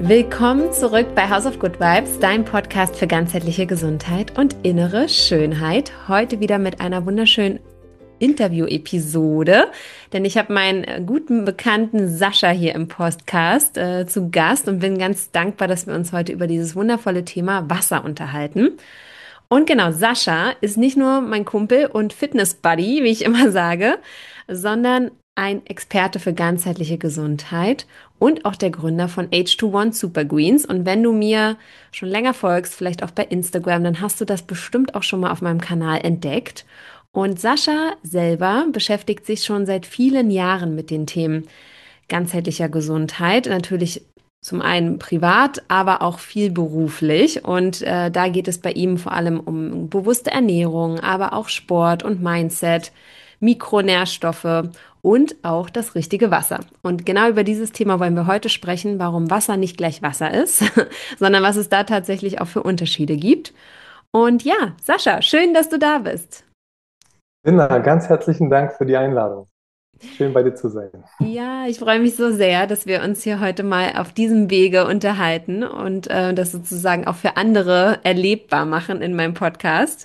Willkommen zurück bei House of Good Vibes, dein Podcast für ganzheitliche Gesundheit und innere Schönheit. Heute wieder mit einer wunderschönen Interview-Episode, denn ich habe meinen guten Bekannten Sascha hier im Podcast zu Gast und bin ganz dankbar, dass wir uns heute über dieses wundervolle Thema Wasser unterhalten. Und genau, Sascha ist nicht nur mein Kumpel und Fitness-Buddy, wie ich immer sage, sondern ein Experte für ganzheitliche Gesundheit und auch der Gründer von H21 Super Greens. Und wenn du mir schon länger folgst, vielleicht auch bei Instagram, dann hast du das bestimmt auch schon mal auf meinem Kanal entdeckt. Und Sascha selber beschäftigt sich schon seit vielen Jahren mit den Themen ganzheitlicher Gesundheit. Natürlich zum einen privat, aber auch viel beruflich. Und da geht es bei ihm vor allem um bewusste Ernährung, aber auch Sport und Mindset, Mikronährstoffe und auch das richtige Wasser. Und genau über dieses Thema wollen wir heute sprechen, warum Wasser nicht gleich Wasser ist, sondern was es da tatsächlich auch für Unterschiede gibt. Und ja, Sascha, schön, dass du da bist. Linda, ganz herzlichen Dank für die Einladung. Schön bei dir zu sein. Ja, ich freue mich so sehr, dass wir uns hier heute mal auf diesem Wege unterhalten und das sozusagen auch für andere erlebbar machen in meinem Podcast.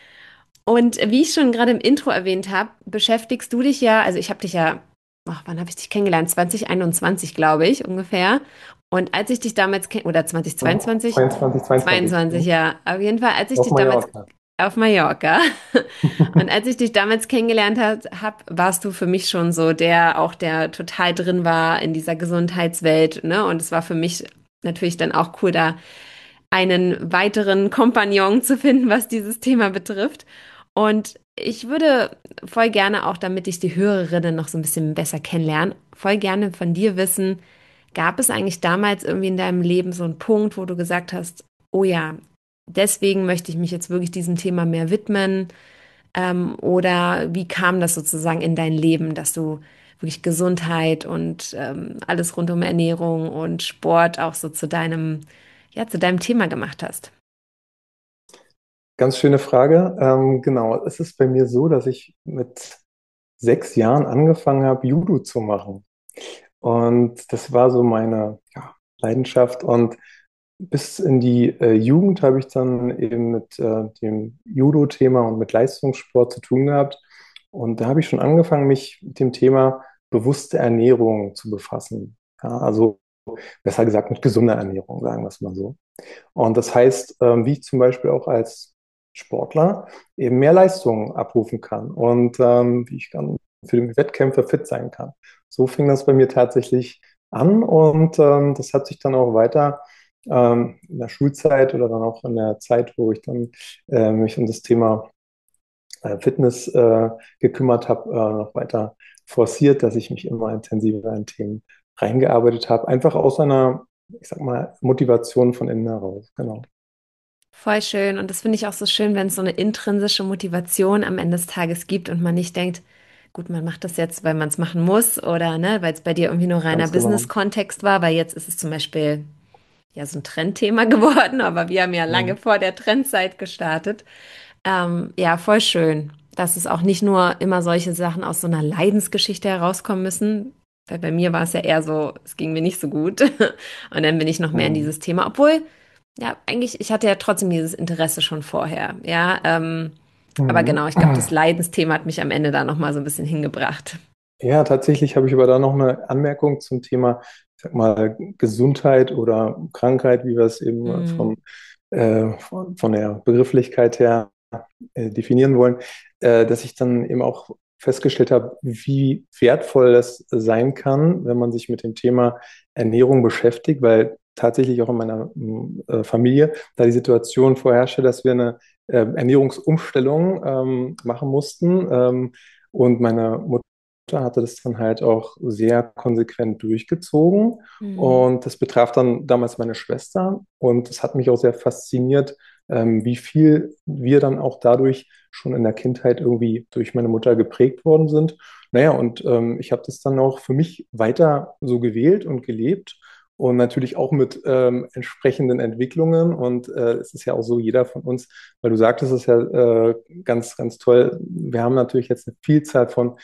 Und wie ich schon gerade im Intro erwähnt habe, beschäftigst du dich ja, also ich habe dich ja, ach, wann habe ich dich kennengelernt? 2021, glaube ich, ungefähr. Und als ich dich damals, oder 2022? 22, 22. 22, ja. Auf jeden Fall, als ich Auf dich damals Mallorca. auf Mallorca. Und als ich dich damals kennengelernt habe, warst du für mich schon so der, auch der total drin war in dieser Gesundheitswelt, ne? Und es war für mich natürlich dann auch cool, da einen weiteren Kompagnon zu finden, was dieses Thema betrifft. Und ich würde voll gerne auch, damit ich die Hörerinnen noch so ein bisschen besser kennenlerne, voll gerne von dir wissen, gab es eigentlich damals irgendwie in deinem Leben so einen Punkt, wo du gesagt hast, oh ja, deswegen möchte ich mich jetzt wirklich diesem Thema mehr widmen? Oder wie kam das sozusagen in dein Leben, dass du wirklich Gesundheit und alles rund um Ernährung und Sport auch so zu deinem, ja, zu deinem Thema gemacht hast? Ganz schöne Frage. Genau, es ist bei mir so, dass ich mit 6 Jahren angefangen habe, Judo zu machen. Und das war so meine Leidenschaft. Und bis in die Jugend habe ich dann eben mit dem Judo-Thema und mit Leistungssport zu tun gehabt. Und da habe ich schon angefangen, mich mit dem Thema bewusste Ernährung zu befassen. Ja, also besser gesagt mit gesunder Ernährung, sagen wir es mal so. Und das heißt, wie ich zum Beispiel auch als Sportler eben mehr Leistung abrufen kann und wie ich dann für die Wettkämpfe fit sein kann. So fing das bei mir tatsächlich an und das hat sich dann auch weiter in der Schulzeit oder dann auch in der Zeit, wo ich dann mich um das Thema Fitness gekümmert habe, noch weiter forciert, dass ich mich immer intensiver in Themen reingearbeitet habe. Einfach aus einer, ich sag mal, Motivation von innen heraus. Genau. Voll schön. Und das finde ich auch so schön, wenn es so eine intrinsische Motivation am Ende des Tages gibt und man nicht denkt, gut, man macht das jetzt, weil man es machen muss oder ne, weil es bei dir irgendwie nur reiner Ganz genau. Business-Kontext war, weil jetzt ist es zum Beispiel ja so ein Trendthema geworden, aber wir haben ja lange Mhm. vor der Trendzeit gestartet. Ja, voll schön, dass es auch nicht nur immer solche Sachen aus so einer Leidensgeschichte herauskommen müssen. Weil bei mir war es ja eher so, es ging mir nicht so gut. Und dann bin ich noch mehr in Mhm. dieses Thema. Obwohl, ja, eigentlich, ich hatte ja trotzdem dieses Interesse schon vorher. Ja, aber Mhm. genau, ich glaube, das Leidensthema hat mich am Ende da nochmal so ein bisschen hingebracht. Ja, tatsächlich habe ich aber da noch eine Anmerkung zum Thema, ich sag mal, Gesundheit oder Krankheit, wie wir es eben Hm. von der Begrifflichkeit her definieren wollen, dass ich dann eben auch festgestellt habe, wie wertvoll das sein kann, wenn man sich mit dem Thema Ernährung beschäftigt, weil tatsächlich auch in meiner Familie da die Situation vorherrschte, dass wir eine Ernährungsumstellung machen mussten. Und meine Mutter hatte das dann halt auch sehr konsequent durchgezogen. Hm. Und das betraf dann damals meine Schwester. Und es hat mich auch sehr fasziniert, wie viel wir dann auch dadurch schon in der Kindheit irgendwie durch meine Mutter geprägt worden sind. Naja, und ich habe das dann auch für mich weiter so gewählt und gelebt. Und natürlich auch mit entsprechenden Entwicklungen. Und es ist ja auch so, jeder von uns, weil du sagtest es ja ganz, ganz toll, wir haben natürlich jetzt eine Vielzahl von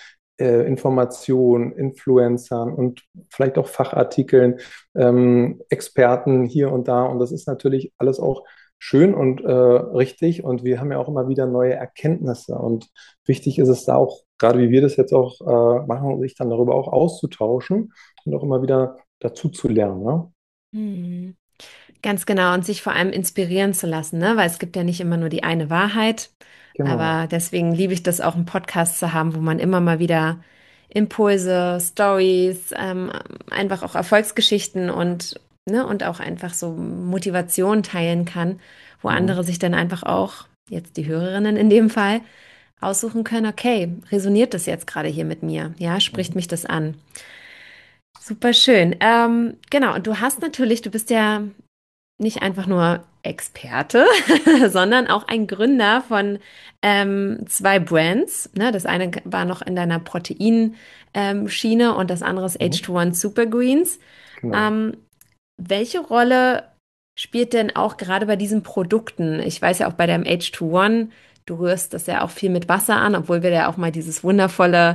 Informationen, Influencern und vielleicht auch Fachartikeln, Experten hier und da. Und das ist natürlich alles auch schön und richtig. Und wir haben ja auch immer wieder neue Erkenntnisse. Und wichtig ist es da auch, gerade wie wir das jetzt auch machen, sich dann darüber auch auszutauschen und auch immer wieder dazu zu lernen. Ne? Mhm. Ganz genau und sich vor allem inspirieren zu lassen, ne? Weil es gibt ja nicht immer nur die eine Wahrheit. Genau. Aber deswegen liebe ich das auch, einen Podcast zu haben, wo man immer mal wieder Impulse, Stories, einfach auch Erfolgsgeschichten und auch einfach so Motivation teilen kann, wo Mhm. andere sich dann einfach auch, jetzt die Hörerinnen in dem Fall, aussuchen können, okay, resoniert das jetzt gerade hier mit mir? Ja, spricht Mhm. mich das an? Super schön. Genau, und du bist ja nicht einfach nur Experte, sondern auch ein Gründer von zwei Brands. Ne? Das eine war noch in deiner Protein-Schiene und das andere ist Mhm. H2ONE Super Greens. Genau. Ähm, welche Rolle spielt denn auch gerade bei diesen Produkten? Ich weiß ja auch bei deinem H2ONE, du rührst das ja auch viel mit Wasser an, obwohl wir ja auch mal dieses wundervolle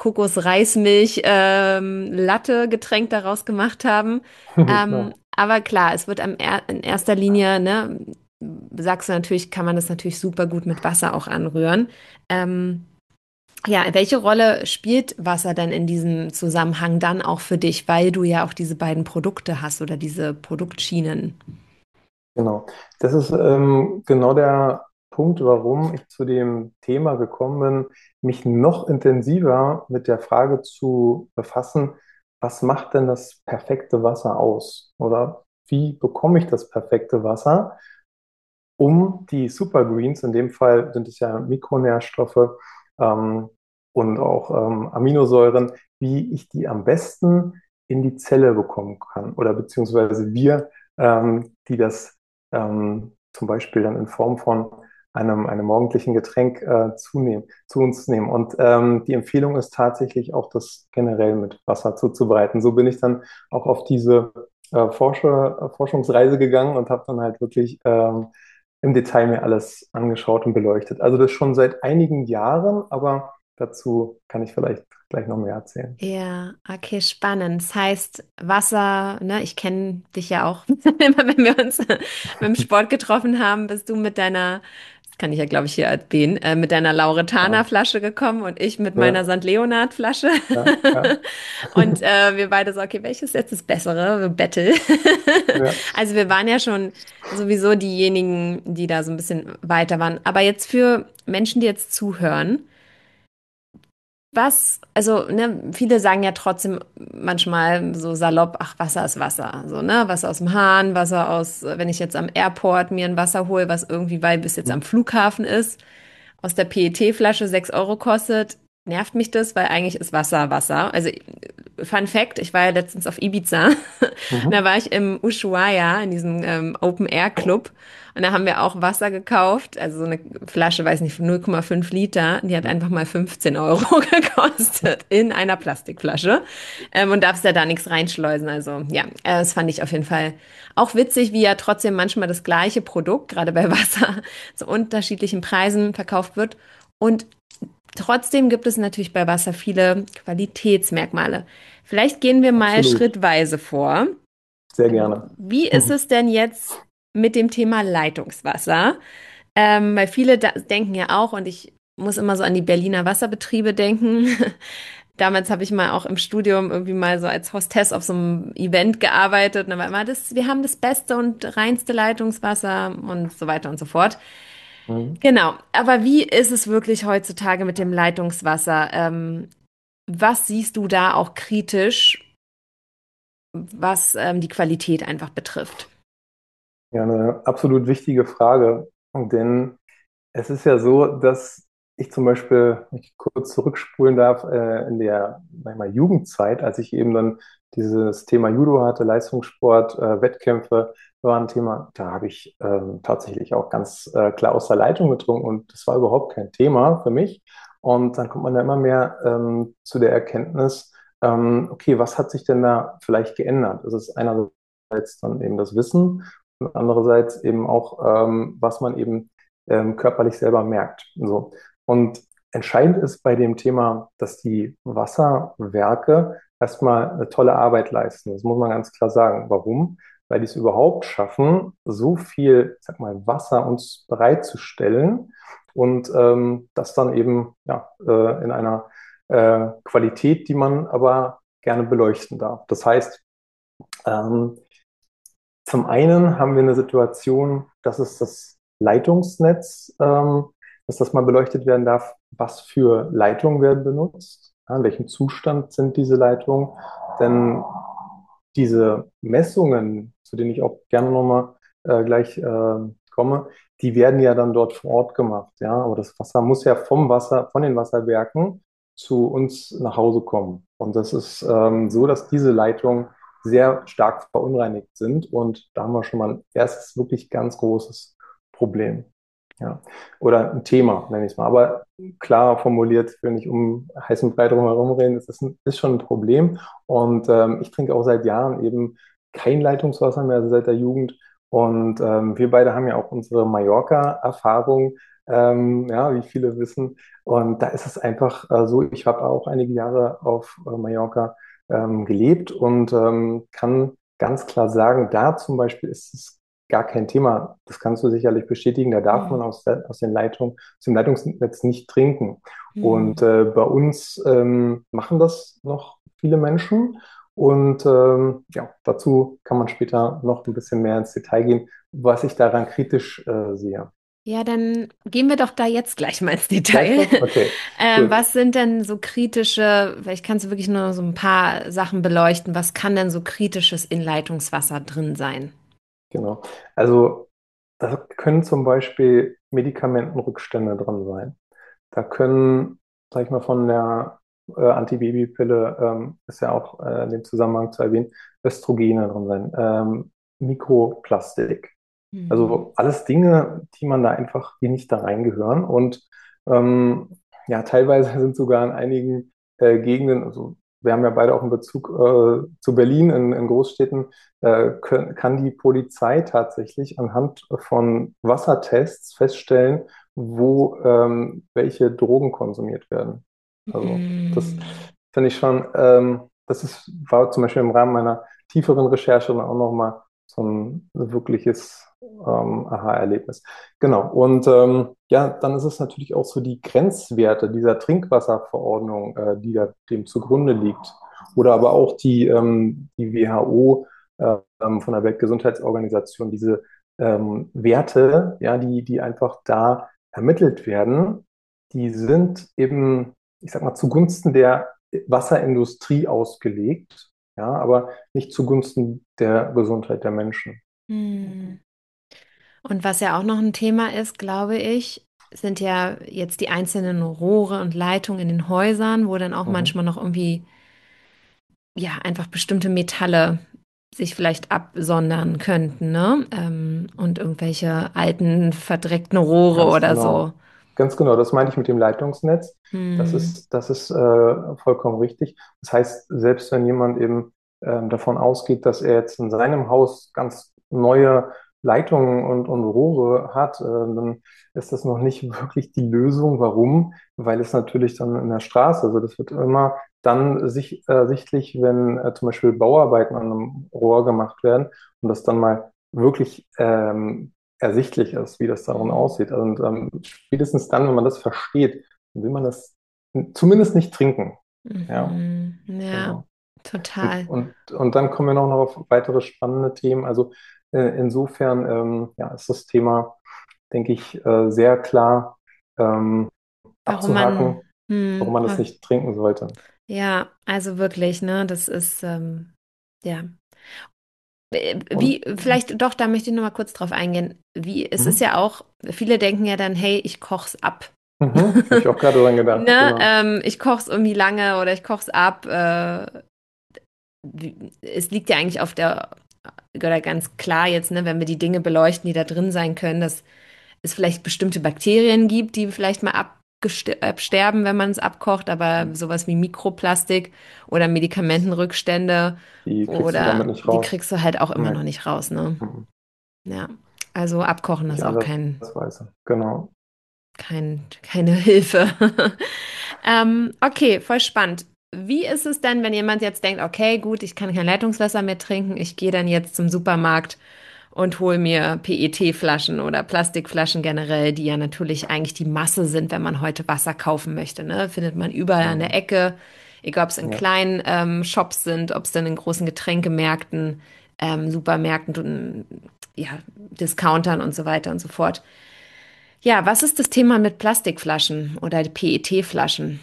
Kokos-Reismilch-Latte-Getränk daraus gemacht haben. Genau. Aber klar, es wird in erster Linie, ne, sagst du natürlich, kann man das natürlich super gut mit Wasser auch anrühren. Ähm, ja, welche Rolle spielt Wasser denn in diesem Zusammenhang dann auch für dich, weil du ja auch diese beiden Produkte hast oder diese Produktschienen? Genau. Das ist genau der Punkt, warum ich zu dem Thema gekommen bin, mich noch intensiver mit der Frage zu befassen, was macht denn das perfekte Wasser aus? Oder wie bekomme ich das perfekte Wasser, um die Supergreens, in dem Fall sind es ja Mikronährstoffe ähm, und auch Aminosäuren, wie ich die am besten in die Zelle bekommen kann oder beziehungsweise wir, die das zum Beispiel dann in Form von einem morgendlichen Getränk zu uns nehmen. Und die Empfehlung ist tatsächlich auch, das generell mit Wasser zuzubereiten. So bin ich dann auch auf diese Forschungsreise gegangen und habe dann halt wirklich im Detail mir alles angeschaut und beleuchtet. Also das schon seit einigen Jahren, aber dazu kann ich vielleicht gleich noch mehr erzählen. Ja, okay, spannend. Das heißt, Wasser, ne, ich kenne dich ja auch. Immer wenn wir uns beim Sport getroffen haben, bist du mit deiner, das kann ich ja, glaube ich, hier erwähnen, mit deiner Ja, Lauretana-Flasche gekommen und ich mit meiner ja, St. Leonhard-Flasche. ja, ja. Und wir beide so, okay, welches ist jetzt das Bessere? Wir Battle. Ja, Also wir waren ja schon sowieso diejenigen, die da so ein bisschen weiter waren. Aber jetzt für Menschen, die jetzt zuhören, also, ne, viele sagen ja trotzdem manchmal so salopp, ach, Wasser ist Wasser. So, ne, Wasser aus dem Hahn, Wasser aus, wenn ich jetzt am Airport mir ein Wasser hole, was irgendwie, weil bis jetzt am Flughafen ist, aus der PET-Flasche 6 Euro kostet, nervt mich das, weil eigentlich ist Wasser Wasser. Also, Fun Fact, ich war ja letztens auf Ibiza. Da mhm. war ich im Ushuaia, in diesem Open Air Club. Und da haben wir auch Wasser gekauft, also so eine Flasche, weiß nicht, 0,5 Liter. Die hat einfach mal 15 Euro gekostet in einer Plastikflasche. Und darfst ja da nichts reinschleusen. Also ja, das fand ich auf jeden Fall auch witzig, wie ja trotzdem manchmal das gleiche Produkt, gerade bei Wasser, zu unterschiedlichen Preisen verkauft wird. Und trotzdem gibt es natürlich bei Wasser viele Qualitätsmerkmale. Vielleicht gehen wir mal Absolut. schrittweise vor. Sehr gerne. Wie ist es denn jetzt mit dem Thema Leitungswasser? Weil viele denken ja auch, und ich muss immer so an die Berliner Wasserbetriebe denken. Damals habe ich mal auch im Studium irgendwie mal so als Hostess auf so einem Event gearbeitet. Und da war immer wir haben das beste und reinste Leitungswasser und so weiter und so fort. Mhm. Genau. Aber wie ist es wirklich heutzutage mit dem Leitungswasser? Was siehst du da auch kritisch, was die Qualität einfach betrifft? Ja, eine absolut wichtige Frage. Denn es ist ja so, dass ich zum Beispiel, wenn ich kurz zurückspulen darf, in der, sag ich mal, Jugendzeit, als ich eben dann dieses Thema Judo hatte, Leistungssport, Wettkämpfe war ein Thema, da habe ich tatsächlich auch ganz klar aus der Leitung getrunken und das war überhaupt kein Thema für mich. Und dann kommt man da immer mehr zu der Erkenntnis, okay, was hat sich denn da vielleicht geändert? Es ist einerseits dann eben das Wissen und andererseits eben auch, was man eben körperlich selber merkt. So. Und entscheidend ist bei dem Thema, dass die Wasserwerke erstmal eine tolle Arbeit leisten. Das muss man ganz klar sagen. Warum? Weil die es überhaupt schaffen, so viel, ich sag mal, Wasser uns bereitzustellen und das dann eben ja, in einer Qualität, die man aber gerne beleuchten darf. Das heißt, ähm, zum einen haben wir eine Situation, das ist das Leitungsnetz, dass das mal beleuchtet werden darf. Was für Leitungen werden benutzt? Ja, in welchem Zustand sind diese Leitungen? Denn diese Messungen, zu denen ich auch gerne nochmal gleich komme, die werden ja dann dort vor Ort gemacht. Ja, aber das Wasser muss ja vom Wasser, von den Wasserwerken zu uns nach Hause kommen. Und das ist so, dass diese Leitungen sehr stark verunreinigt sind. Und da haben wir schon mal ein erstes wirklich ganz großes Problem. Ja. Oder ein Thema, nenne ich es mal. Aber klar formuliert, will nicht um heißen Brei drum herum reden, ist schon ein Problem. Und ich trinke auch seit Jahren eben kein Leitungswasser mehr, also seit der Jugend. Und wir beide haben ja auch unsere Mallorca-Erfahrung, ja, wie viele wissen. Und da ist es einfach so, ich habe auch einige Jahre auf Mallorca gelebt und kann ganz klar sagen, da zum Beispiel ist es gar kein Thema. Das kannst du sicherlich bestätigen. Da darf man Hm. aus den Leitungen, aus dem Leitungsnetz nicht trinken. Und Hm. bei uns machen das noch viele Menschen. Und ja, dazu kann man später noch ein bisschen mehr ins Detail gehen, was ich daran kritisch sehe. Ja, dann gehen wir doch da jetzt gleich mal ins Gleich Detail. schon? Okay, gut. Was sind denn so kritische, vielleicht kannst du wirklich nur so ein paar Sachen beleuchten, was kann denn so kritisches in Leitungswasser drin sein? Genau. Also da können zum Beispiel Medikamentenrückstände drin sein. Da können, sag ich mal, von der Antibabypille, ist ja auch in dem Zusammenhang zu erwähnen, Östrogene drin sein, Mikroplastik. Hm. Also alles Dinge, die man da einfach, die nicht da reingehören. Und ähm, ja, teilweise sind sogar in einigen Gegenden, also wir haben ja beide auch einen Bezug zu Berlin in Großstädten, kann die Polizei tatsächlich anhand von Wassertests feststellen, wo welche Drogen konsumiert werden. Also das Hm. finde ich schon, war zum Beispiel im Rahmen meiner tieferen Recherche dann auch nochmal so ein wirkliches Aha-Erlebnis. Genau. Und ja, dann ist es natürlich auch so die Grenzwerte dieser Trinkwasserverordnung, die da dem zugrunde liegt. Oder aber auch die WHO von der Weltgesundheitsorganisation, diese Werte, ja, die einfach da ermittelt werden, die sind eben, ich sag mal, zugunsten der Wasserindustrie ausgelegt, ja, aber nicht zugunsten der Gesundheit der Menschen. Hm. Und was ja auch noch ein Thema ist, glaube ich, sind ja jetzt die einzelnen Rohre und Leitungen in den Häusern, wo dann auch Mhm. manchmal noch irgendwie, ja, einfach bestimmte Metalle sich vielleicht absondern könnten, ne? Und irgendwelche alten, verdreckten Rohre Ganz oder so. genau. Ganz genau, das meinte ich mit dem Leitungsnetz. Hm. Das ist vollkommen richtig. Das heißt, selbst wenn jemand eben davon ausgeht, dass er jetzt in seinem Haus ganz neue Leitungen und Rohre hat, dann ist das noch nicht wirklich die Lösung. Warum? Weil es natürlich dann in der Straße, also das wird immer dann sichtlich, wenn zum Beispiel Bauarbeiten an einem Rohr gemacht werden und das dann mal wirklich ersichtlich ist, wie das darin Hm. aussieht. Und spätestens dann, wenn man das versteht, will man das zumindest nicht trinken. Ja, Mhm. Ja, genau. total. Und dann kommen wir noch auf weitere spannende Themen. Also insofern ja, ist das Thema, denke ich, sehr klar ähm, Warum abzuhaken, warum man das man, nicht trinken sollte. ja, also wirklich, ne, das ist, ja. Und Wie, vielleicht doch, da möchte ich noch mal kurz drauf eingehen. Wie, es ist mhm, ja auch, viele denken ja dann, hey, ich koch's ab. habe ich auch gerade dran gedacht, Ne? genau. Ich koch's irgendwie lange oder ich koch's ab. Es liegt ja eigentlich auf der, oder ganz klar jetzt, ne, wenn wir die Dinge beleuchten, die da drin sein können, dass es vielleicht bestimmte Bakterien gibt, die vielleicht mal absterben, wenn man es abkocht, aber sowas wie Mikroplastik oder Medikamentenrückstände Die kriegst du damit oder nicht die raus. kriegst du halt auch immer Nee. noch nicht raus, ne? Mhm. Ja. Also abkochen Nicht ist auch kein. andersweise. Genau. keine Hilfe. Okay, voll spannend. Wie ist es denn, wenn jemand jetzt denkt, okay, gut, ich kann kein Leitungswasser mehr trinken, ich gehe dann jetzt zum Supermarkt und hole mir PET-Flaschen oder Plastikflaschen generell, die ja natürlich eigentlich die Masse sind, wenn man heute Wasser kaufen möchte, ne? Findet man überall an der Mhm. Ecke, egal ob es in Ja. kleinen Shops sind, ob es dann in großen Getränkemärkten, Supermärkten, ja, Discountern und so weiter und so fort. Ja, was ist das Thema mit Plastikflaschen oder PET-Flaschen?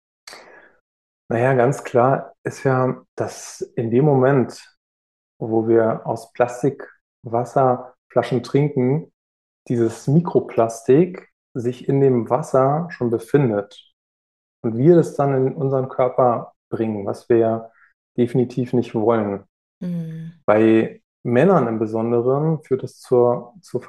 Naja, ganz klar ist ja, dass in dem Moment, wo wir aus Plastik Wasserflaschen trinken, dieses Mikroplastik sich in dem Wasser schon befindet und wir das dann in unseren Körper bringen, was wir ja definitiv nicht wollen. Hm. Bei Männern im Besonderen führt es zur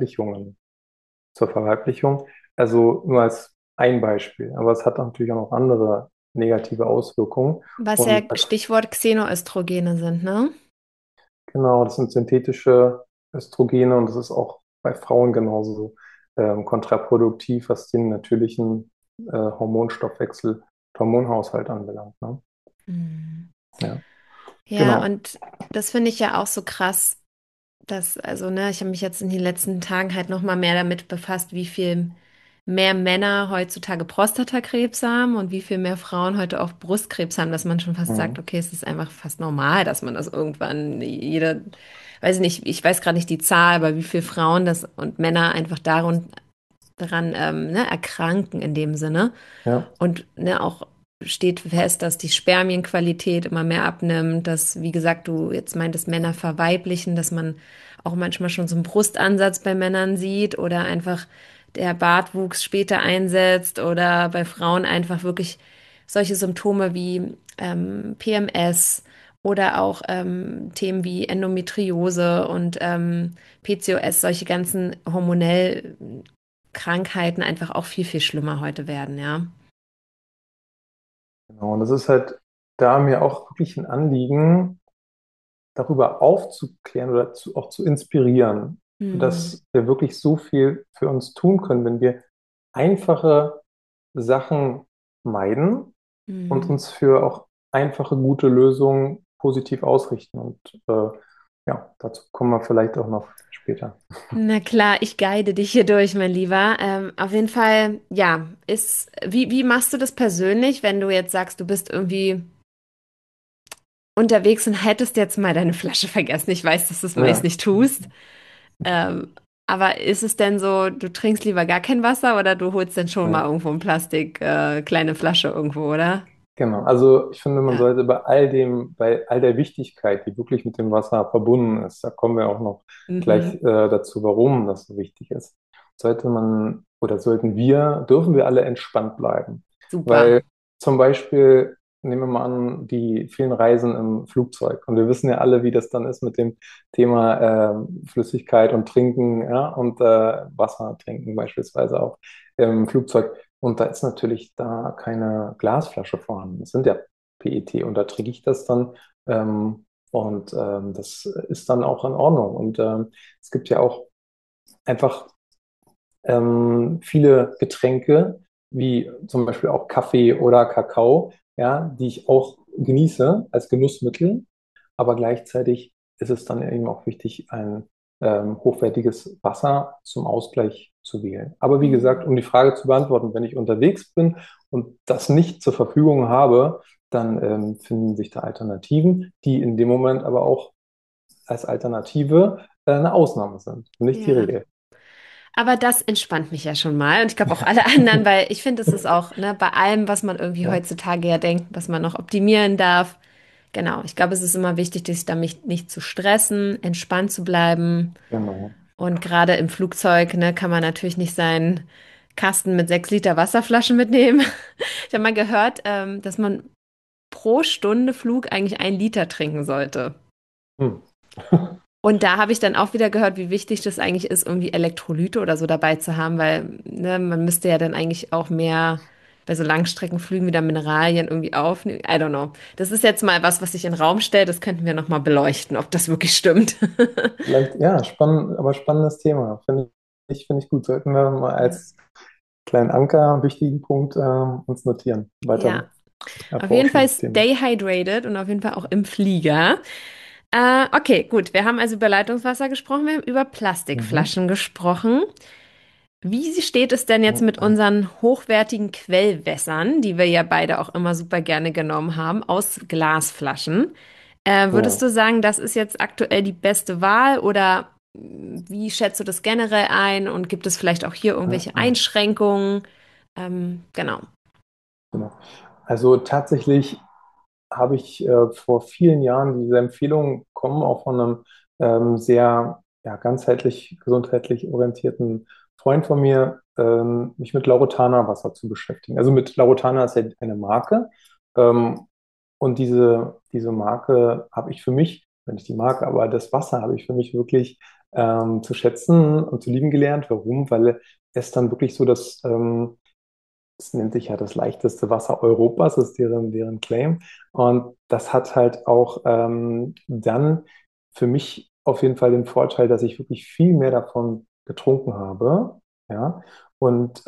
Verweiblichung. Also nur als ein Beispiel, aber es hat natürlich auch noch andere negative Auswirkungen. Was ja Und als Stichwort Xenoöstrogene sind, ne? Genau, das sind synthetische Östrogene und das ist auch bei Frauen genauso kontraproduktiv, was den natürlichen Hormonstoffwechsel, Hormonhaushalt anbelangt. Ne? Hm. Ja, Ja, genau. und das finde ich ja auch so krass, dass, also, ne, ich habe mich jetzt in den letzten Tagen halt noch mal mehr damit befasst, wie viel mehr Männer heutzutage Prostatakrebs haben und wie viel mehr Frauen heute auch Brustkrebs haben, dass man schon fast sagt, Mhm. okay, es ist einfach fast normal, dass man das irgendwann, jeder, weiß ich nicht, ich weiß gerade nicht die Zahl, aber wie viel Frauen das und Männer einfach daran ne, erkranken in dem Sinne. Ja, Und ne, auch steht fest, dass die Spermienqualität immer mehr abnimmt, dass, wie gesagt, du jetzt meintest, Männer verweiblichen, dass man auch manchmal schon so einen Brustansatz bei Männern sieht oder einfach der Bartwuchs später einsetzt oder bei Frauen einfach wirklich solche Symptome wie PMS oder auch Themen wie Endometriose und PCOS, solche ganzen hormonell Krankheiten einfach auch viel, viel schlimmer heute werden, ja. genau. Und das ist halt da mir auch wirklich ein Anliegen, darüber aufzuklären oder auch zu inspirieren, Hm. dass wir wirklich so viel für uns tun können, wenn wir einfache Sachen meiden und Hm. uns für auch einfache, gute Lösungen positiv ausrichten. Und ja, dazu kommen wir vielleicht auch noch später. Na klar, ich guide dich hier durch, mein Lieber. Auf jeden Fall, ja, wie machst du das persönlich, wenn du jetzt sagst, du bist irgendwie unterwegs und hättest jetzt mal deine Flasche vergessen? Ich weiß, dass du es meist Ja, nicht tust. Ähm, aber ist es denn so, du trinkst lieber gar kein Wasser oder du holst dann schon mal nee. irgendwo ein Plastik, kleine Flasche irgendwo, oder? Genau, also ich finde, man Ja. sollte bei all dem, bei all der Wichtigkeit, die wirklich mit dem Wasser verbunden ist, da kommen wir auch noch gleich Mhm. dazu, warum das so wichtig ist, sollte man oder dürfen wir alle entspannt bleiben. Super. Weil zum Beispiel, nehmen wir mal an, die vielen Reisen im Flugzeug. Und wir wissen ja alle, wie das dann ist mit dem Thema Flüssigkeit und Trinken, ja, und Wasser trinken beispielsweise auch im Flugzeug. Und da ist natürlich da keine Glasflasche vorhanden. Es sind ja PET und da trinke ich das dann. Das ist dann auch in Ordnung. Und es gibt ja auch einfach viele Getränke, wie zum Beispiel auch Kaffee oder Kakao, ja, die ich auch genieße als Genussmittel. Aber gleichzeitig ist es dann eben auch wichtig, ein hochwertiges Wasser zum Ausgleich zu wählen. Aber wie gesagt, Mhm. um die Frage zu beantworten, wenn ich unterwegs bin und das nicht zur Verfügung habe, dann finden sich da Alternativen, die in dem Moment aber auch als Alternative eine Ausnahme sind, nicht die Ja. Regel. Aber das entspannt mich ja schon mal und ich glaube auch alle anderen, weil ich finde, es ist auch, ne, bei allem, was man irgendwie Ja, heutzutage ja denkt, was man noch optimieren darf. Genau, ich glaube, es ist immer wichtig, sich damit nicht zu stressen, entspannt zu bleiben. genau. Und gerade im Flugzeug, ne, kann man natürlich nicht seinen Kasten mit 6 Liter Wasserflaschen mitnehmen. Ich habe mal gehört, dass man pro Stunde Flug eigentlich 1 Liter trinken sollte. Hm. Und da habe ich dann auch wieder gehört, wie wichtig das eigentlich ist, irgendwie Elektrolyte oder so dabei zu haben, weil ne, man müsste ja dann eigentlich auch mehr bei so Langstreckenflügen wieder Mineralien irgendwie aufnehmen. I don't know. Das ist jetzt mal was, was sich in den Raum stellt. Das könnten wir noch mal beleuchten, ob das wirklich stimmt. Vielleicht, ja, spannend, aber spannendes Thema. Finde ich gut. Sollten wir mal Ja. kleinen Anker, wichtigen Punkt uns notieren. Weiter Ja, auf jeden Fall erforschen, das Thema. stay hydrated und auf jeden Fall auch im Flieger. Okay, gut. Wir haben also über Leitungswasser gesprochen, wir haben über Mhm. Plastikflaschen gesprochen. Wie steht es denn jetzt mit unseren hochwertigen Quellwässern, die wir ja beide auch immer super gerne genommen haben, aus Glasflaschen? Würdest Ja. du sagen, das ist jetzt aktuell die beste Wahl oder wie schätzt du das generell ein und gibt es vielleicht auch hier irgendwelche Mhm. Einschränkungen? Genau. Genau. Also tatsächlich habe ich vor vielen Jahren diese Empfehlung bekommen, auch von einem sehr ja, ganzheitlich, gesundheitlich orientierten Freund von mir, mich mit Laurotana-Wasser zu beschäftigen. Also mit Laurotana ist ja eine Marke. Ähm, und diese Marke habe ich für mich, wenn nicht die Marke, aber das Wasser habe ich für mich wirklich zu schätzen und zu lieben gelernt. Warum? Weil es dann wirklich so es nennt sich ja das leichteste Wasser Europas, das ist deren Claim. Und das hat halt auch dann für mich auf jeden Fall den Vorteil, dass ich wirklich viel mehr davon getrunken habe. Ja, und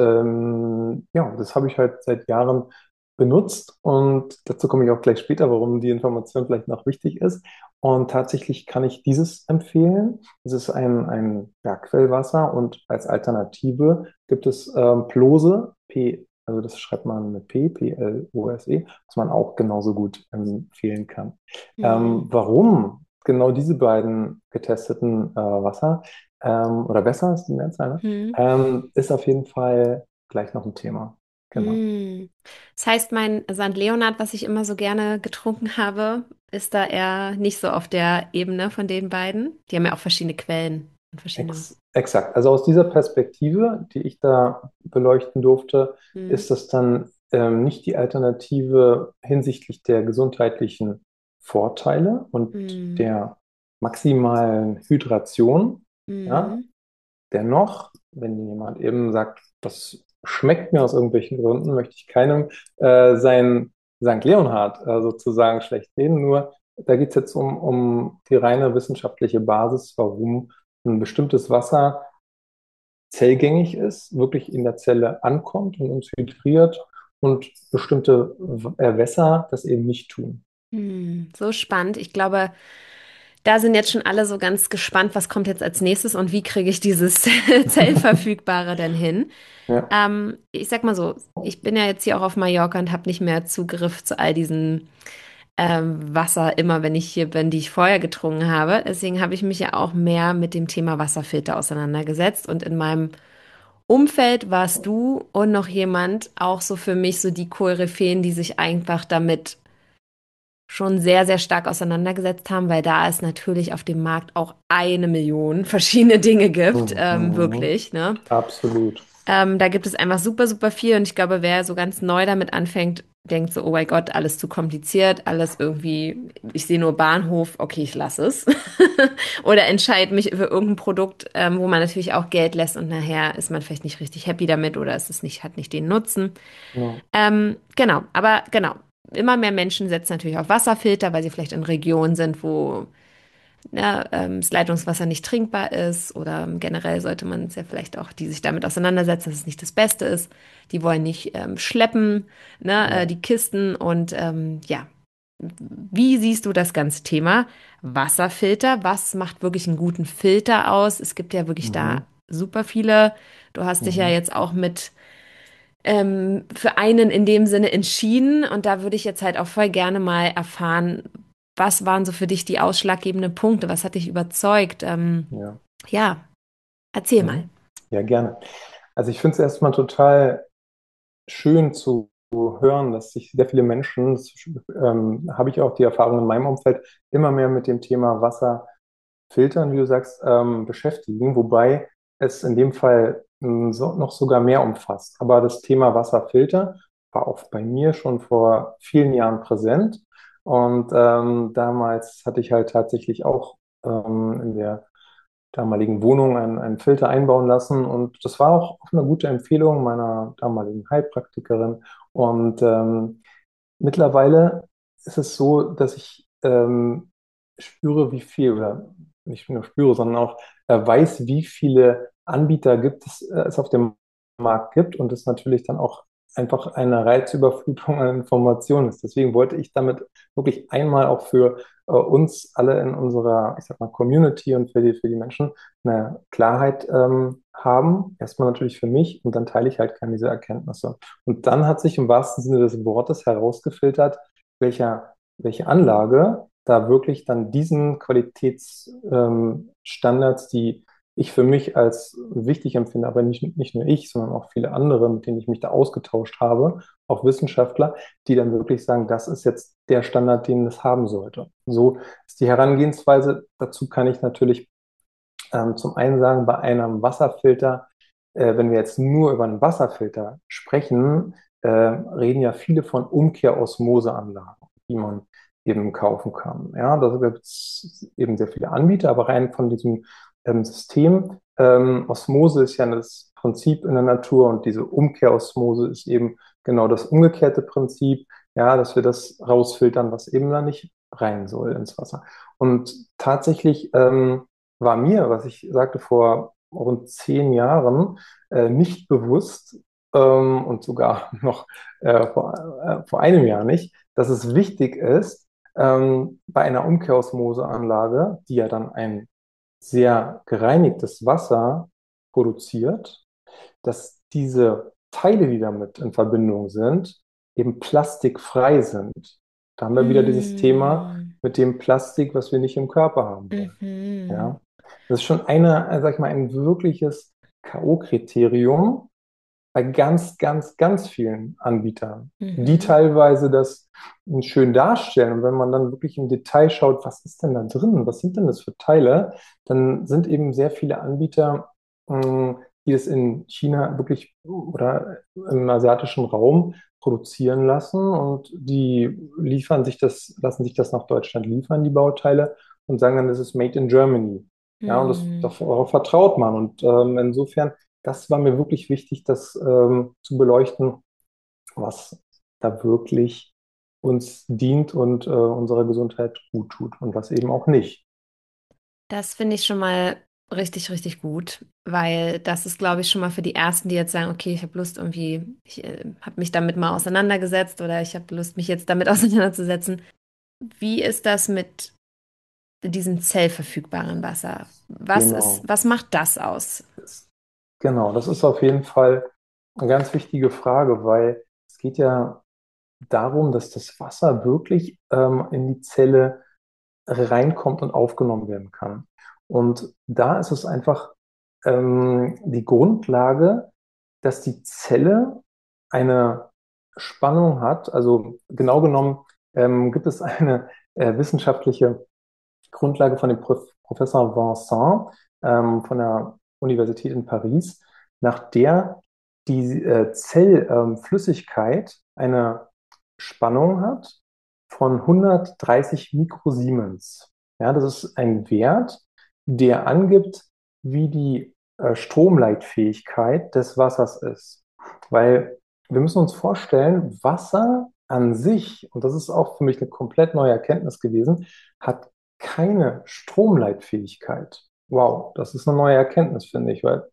ja, das habe ich halt seit Jahren benutzt und dazu komme ich auch gleich später, warum die Information vielleicht noch wichtig ist. Und tatsächlich kann ich dieses empfehlen. Es ist ein ja, Quellwasser und als Alternative gibt es Plose, also das schreibt man mit Plose, was man auch genauso gut empfehlen kann. Hm. Warum genau diese beiden getesteten Wasser oder besser ist die Mehrzahl, ne? Hm. Ist auf jeden Fall gleich noch ein Thema. Genau. Hm. Das heißt, mein St. Leonhard, was ich immer so gerne getrunken habe, ist da eher nicht so auf der Ebene von den beiden. Die haben ja auch verschiedene Quellen und verschiedene. Exakt. Also aus dieser Perspektive, die ich da beleuchten durfte, Hm. ist das dann nicht die Alternative hinsichtlich der gesundheitlichen Vorteile und Hm. der maximalen Hydration. Ja, Hm. dennoch, wenn jemand eben sagt, das schmeckt mir aus irgendwelchen Gründen, möchte ich keinem sein St. Leonhard sozusagen schlecht reden. Nur da geht es jetzt um die reine wissenschaftliche Basis, warum ein bestimmtes Wasser zellgängig ist, wirklich in der Zelle ankommt und uns hydriert und bestimmte Wässer das eben nicht tun. Hm. So spannend. Ich glaube, da sind jetzt schon alle so ganz gespannt, was kommt jetzt als nächstes und wie kriege ich dieses Zellverfügbare denn hin? Ja, Ich sag mal so, ich bin ja jetzt hier auch auf Mallorca und habe nicht mehr Zugriff zu all diesen Wasser immer, wenn ich hier bin, die ich vorher getrunken habe. Deswegen habe ich mich ja auch mehr mit dem Thema Wasserfilter auseinandergesetzt. Und in meinem Umfeld warst du und noch jemand auch so für mich so die Koryphäen, die sich einfach damit schon sehr, sehr stark auseinandergesetzt haben, weil da es natürlich auf dem Markt auch 1 Million verschiedene Dinge gibt, mhm. wirklich, ne? Absolut. Da gibt es einfach super, super viel und ich glaube, wer so ganz neu damit anfängt, denkt so, oh mein Gott, alles zu kompliziert, alles irgendwie, ich sehe nur Bahnhof, okay, ich lasse es. Oder entscheide mich für irgendein Produkt, wo man natürlich auch Geld lässt und nachher ist man vielleicht nicht richtig happy damit oder ist es nicht, hat nicht den Nutzen. Ja, Genau, aber genau. Immer mehr Menschen setzen natürlich auf Wasserfilter, weil sie vielleicht in Regionen sind, wo das Leitungswasser nicht trinkbar ist oder generell sollte man es ja vielleicht auch, die sich damit auseinandersetzen, dass es nicht das Beste ist. Die wollen nicht schleppen, ne, ja. die Kisten und ja. Wie siehst du das ganze Thema Wasserfilter? Was macht wirklich einen guten Filter aus? Es gibt ja wirklich da Mhm. super viele. Du hast dich ja Mhm. jetzt auch mit für einen in dem Sinne entschieden und da würde ich jetzt halt auch voll gerne mal erfahren, was waren so für dich die ausschlaggebenden Punkte? Was hat dich überzeugt? Ja. Ja, erzähl mal. Mhm. Ja, gerne. Also ich finde es erstmal total schön zu hören, dass sich sehr viele Menschen, das habe ich auch die Erfahrung in meinem Umfeld, immer mehr mit dem Thema Wasser filtern, wie du sagst, beschäftigen, wobei es in dem Fall noch sogar mehr umfasst. Aber das Thema Wasserfilter war auch bei mir schon vor vielen Jahren präsent. Und damals hatte ich halt tatsächlich auch in der damaligen Wohnung einen Filter einbauen lassen. Und das war auch eine gute Empfehlung meiner damaligen Heilpraktikerin. Und mittlerweile ist es so, dass ich spüre, wie viel, oder nicht nur spüre, sondern auch weiß, wie viele Anbieter gibt es auf dem Markt gibt und es natürlich dann auch einfach eine Reizüberflutung an Informationen ist. Deswegen wollte ich damit wirklich einmal auch für uns alle in unserer, ich sag mal, Community und für die Menschen eine Klarheit haben. Erstmal natürlich für mich und dann teile ich halt gerne diese Erkenntnisse. Und dann hat sich im wahrsten Sinne des Wortes herausgefiltert, welche Anlage da wirklich dann diesen Qualitätsstandards, die ich für mich als wichtig empfinde, aber nicht nur ich, sondern auch viele andere, mit denen ich mich da ausgetauscht habe, auch Wissenschaftler, die dann wirklich sagen, das ist jetzt der Standard, den es haben sollte. So ist die Herangehensweise. Dazu kann ich natürlich zum einen sagen, bei einem Wasserfilter, wenn wir jetzt nur über einen Wasserfilter sprechen, reden ja viele von Umkehrosmoseanlagen, die man eben kaufen kann. Ja, da gibt es eben sehr viele Anbieter, aber rein von diesem System. Osmose ist ja das Prinzip in der Natur und diese Umkehrosmose ist eben genau das umgekehrte Prinzip, ja, dass wir das rausfiltern, was eben da nicht rein soll ins Wasser. Und tatsächlich war mir, was ich sagte, vor rund 10 Jahren nicht bewusst und sogar noch vor einem Jahr nicht, dass es wichtig ist, bei einer Umkehrosmoseanlage, die ja dann ein sehr gereinigtes Wasser produziert, dass diese Teile, die damit in Verbindung sind, eben plastikfrei sind. Da haben wir wieder dieses Thema Mm, mit dem Plastik, was wir nicht im Körper haben wollen. mhm, Ja, das ist schon eine, sag ich mal, ein wirkliches K.O.-Kriterium bei ganz, ganz, ganz vielen Anbietern, die mhm. teilweise das schön darstellen. Und wenn man dann wirklich im Detail schaut, was ist denn da drin? Was sind denn das für Teile? Dann sind eben sehr viele Anbieter, die das in China wirklich oder im asiatischen Raum produzieren lassen und die lassen sich das nach Deutschland liefern, die Bauteile, und sagen dann, das ist made in Germany. Ja, und Mm. darauf vertraut man. Und insofern, das war mir wirklich wichtig, das zu beleuchten, was da wirklich uns dient und unserer Gesundheit gut tut und was eben auch nicht. Das finde ich schon mal richtig, richtig gut, weil das ist, glaube ich, schon mal für die Ersten, die jetzt sagen, okay, ich habe Lust irgendwie, ich habe mich damit mal auseinandergesetzt oder ich habe Lust, mich jetzt damit auseinanderzusetzen. Wie ist das mit diesem zellverfügbaren Wasser? Genau. Was macht das aus? Das, genau, das ist auf jeden Fall eine ganz wichtige Frage, weil es geht ja darum, dass das Wasser wirklich in die Zelle reinkommt und aufgenommen werden kann. Und da ist es einfach die Grundlage, dass die Zelle eine Spannung hat. Also genau genommen gibt es eine wissenschaftliche Grundlage von dem Professor Vincent von der Universität in Paris, nach der die Zellflüssigkeit eine Spannung hat von 130 Mikrosiemens. Ja, das ist ein Wert, der angibt, wie die Stromleitfähigkeit des Wassers ist. Weil wir müssen uns vorstellen, Wasser an sich, und das ist auch für mich eine komplett neue Erkenntnis gewesen, hat keine Stromleitfähigkeit. Wow, das ist eine neue Erkenntnis, finde ich, weil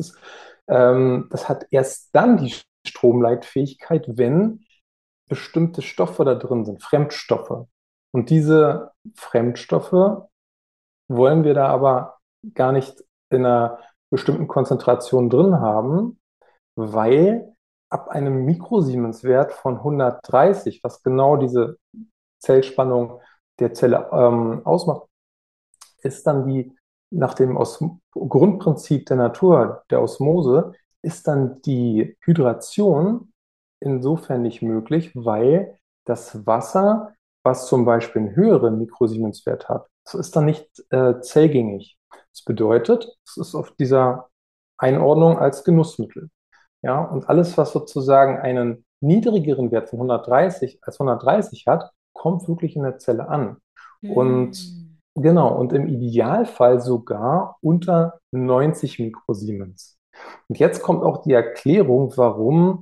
das hat erst dann die Stromleitfähigkeit, wenn bestimmte Stoffe da drin sind, Fremdstoffe. Und diese Fremdstoffe wollen wir da aber gar nicht in einer bestimmten Konzentration drin haben, weil ab einem Mikrosiemenswert von 130, was genau diese Zellspannung der Zelle ausmacht, ist dann nach dem Grundprinzip der Natur, der Osmose, ist dann die Hydration insofern nicht möglich, weil das Wasser, was zum Beispiel einen höheren Mikrosiemenswert hat, das ist dann nicht zellgängig. Das bedeutet, es ist auf dieser Einordnung als Genussmittel. Ja, und alles, was sozusagen einen niedrigeren Wert von 130 als 130 hat, kommt wirklich in der Zelle an. Und Hm. genau, und im Idealfall sogar unter 90 Mikrosiemens. Und jetzt kommt auch die Erklärung, warum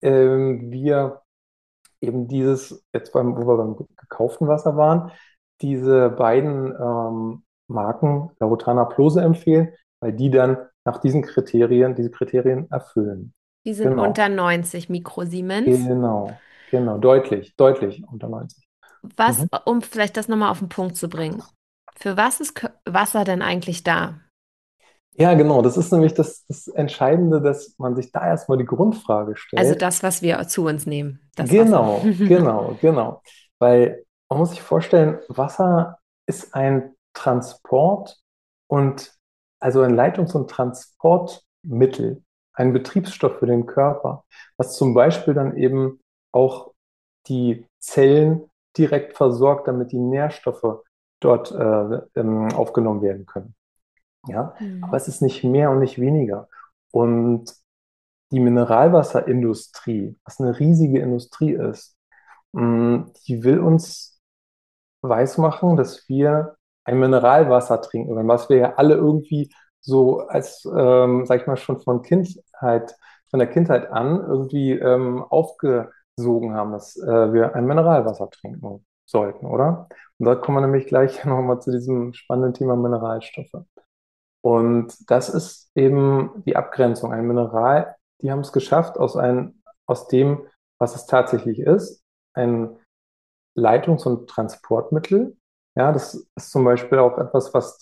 wir eben wo wir beim gekauften Wasser waren, diese beiden Marken Laurotana Plose empfehlen, weil die dann nach diese Kriterien erfüllen. Die sind unter Genau, 90 Mikrosiemens. genau, deutlich, deutlich unter 90. Was, Mhm. um vielleicht das nochmal auf den Punkt zu bringen. Für was ist Wasser denn eigentlich da? Ja, genau, das ist nämlich das Entscheidende, dass man sich da erstmal die Grundfrage Also stellt. das, was wir zu uns nehmen, das Wasser. Genau. Weil man muss sich vorstellen, Wasser ist ein Transport und also ein Leitungs- und Transportmittel, ein Betriebsstoff für den Körper, was zum Beispiel dann eben auch die Zellen direkt versorgt, damit die Nährstoffe dort aufgenommen werden können. Ja, aber Mhm. es ist nicht mehr und nicht weniger. Und die Mineralwasserindustrie, was eine riesige Industrie ist, die will uns weismachen, dass wir ein Mineralwasser trinken wollen, was wir ja alle irgendwie so als, sag ich mal, schon von der Kindheit an irgendwie aufgesogen haben, dass wir ein Mineralwasser trinken sollten, oder? Und da kommen wir nämlich gleich nochmal zu diesem spannenden Thema Mineralstoffe. Und das ist eben die Abgrenzung. Ein Mineral, die haben es geschafft, aus dem, was es tatsächlich ist, ein Leitungs- und Transportmittel. Ja, das ist zum Beispiel auch etwas, was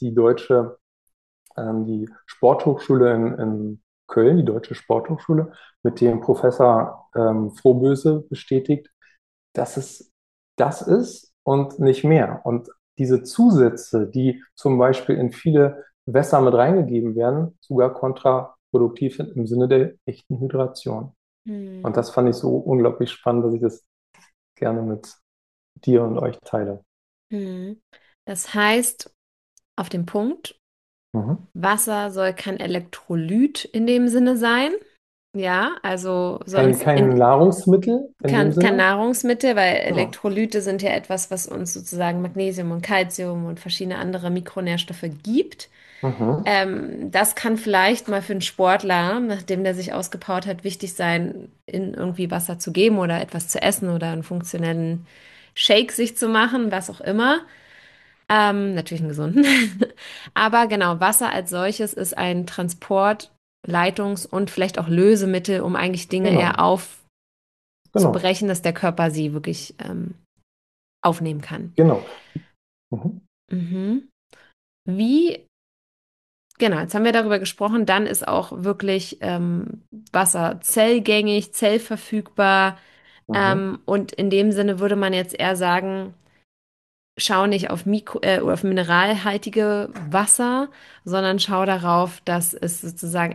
die Sporthochschule in Köln, die Deutsche Sporthochschule, mit dem Professor Frohböse bestätigt, dass es das ist und nicht mehr. Und diese Zusätze, die zum Beispiel in viele Wässer mit reingegeben werden, sogar kontraproduktiv sind im Sinne der echten Hydration. Und Mhm. das fand ich so unglaublich spannend, dass ich das gerne mit dir und euch teile. Mhm. Das heißt, auf den Punkt, Mhm. Wasser soll kein Elektrolyt in dem Sinne sein. Ja, also soll uns Kein Nahrungsmittel in dem kein Sinne? Nahrungsmittel, weil Genau. Elektrolyte sind ja etwas, was uns sozusagen Magnesium und Calcium und verschiedene andere Mikronährstoffe gibt. Mhm. Das kann vielleicht mal für einen Sportler, nachdem der sich ausgepowert hat, wichtig sein, in irgendwie Wasser zu geben oder etwas zu essen oder einen funktionellen Shake sich zu machen, was auch immer. Natürlich einen gesunden. Aber genau, Wasser als solches ist ein Transport-, Leitungs- und vielleicht auch Lösemittel, um eigentlich Dinge eher Genau. Genau. aufzubrechen, dass der Körper sie wirklich aufnehmen kann. Genau. Mhm. Mhm. Wie, genau, jetzt haben wir darüber gesprochen, dann ist auch wirklich Wasser zellgängig, zellverfügbar. Mhm. Und in dem Sinne würde man jetzt eher sagen, schau nicht auf auf mineralhaltige Wasser, sondern schau darauf, dass es sozusagen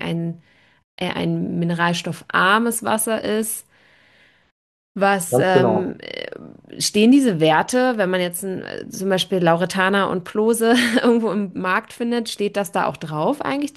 ein mineralstoffarmes Wasser ist. Was Ganz genau. stehen diese Werte, wenn man jetzt zum Beispiel Lauretana und Plose irgendwo im Markt findet, steht das da auch drauf eigentlich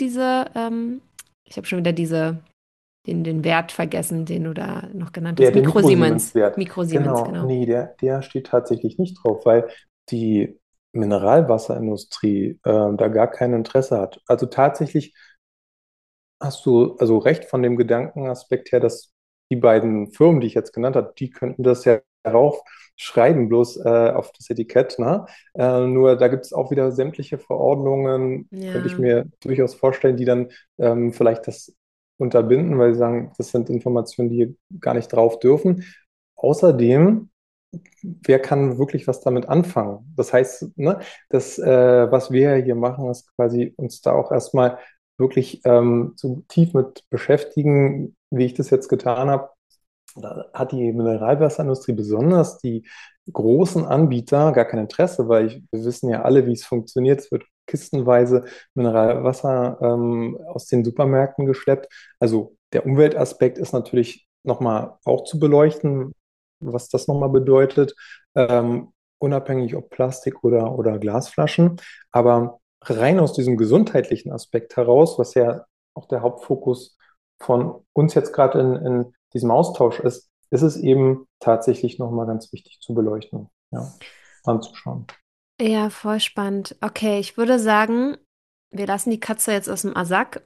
ich habe schon wieder den Wert vergessen, den du da noch genannt hast. Der Mikrosiemens. Mikrosiemens-Wert. Mikrosiemens, Genau. genau. Nee, der steht tatsächlich nicht drauf, weil die Mineralwasserindustrie da gar kein Interesse hat. Also tatsächlich hast du also recht von dem Gedankenaspekt her, dass die beiden Firmen, die ich jetzt genannt habe, die könnten das ja darauf schreiben, bloß auf das Etikett. Ne? Nur da gibt es auch wieder sämtliche Verordnungen, könnte ich Ja. mir durchaus vorstellen, die dann vielleicht das unterbinden, weil sie sagen, das sind Informationen, die hier gar nicht drauf dürfen. Außerdem, wer kann wirklich was damit anfangen? Das heißt, ne, was wir hier machen, ist quasi uns da auch erstmal wirklich so tief mit beschäftigen, wie ich das jetzt getan habe. Da hat die Mineralwasserindustrie, besonders die großen Anbieter, gar kein Interesse, weil wir wissen ja alle, wie es funktioniert. Es wird kistenweise Mineralwasser aus den Supermärkten geschleppt. Also der Umweltaspekt ist natürlich nochmal auch zu beleuchten, was das nochmal bedeutet, unabhängig ob Plastik oder Glasflaschen. Aber rein aus diesem gesundheitlichen Aspekt heraus, was ja auch der Hauptfokus von uns jetzt gerade in diesem Austausch ist es eben tatsächlich nochmal ganz wichtig zu beleuchten, ja, anzuschauen. Ja, voll spannend. Okay, ich würde sagen, wir lassen die Katze jetzt aus dem Sack.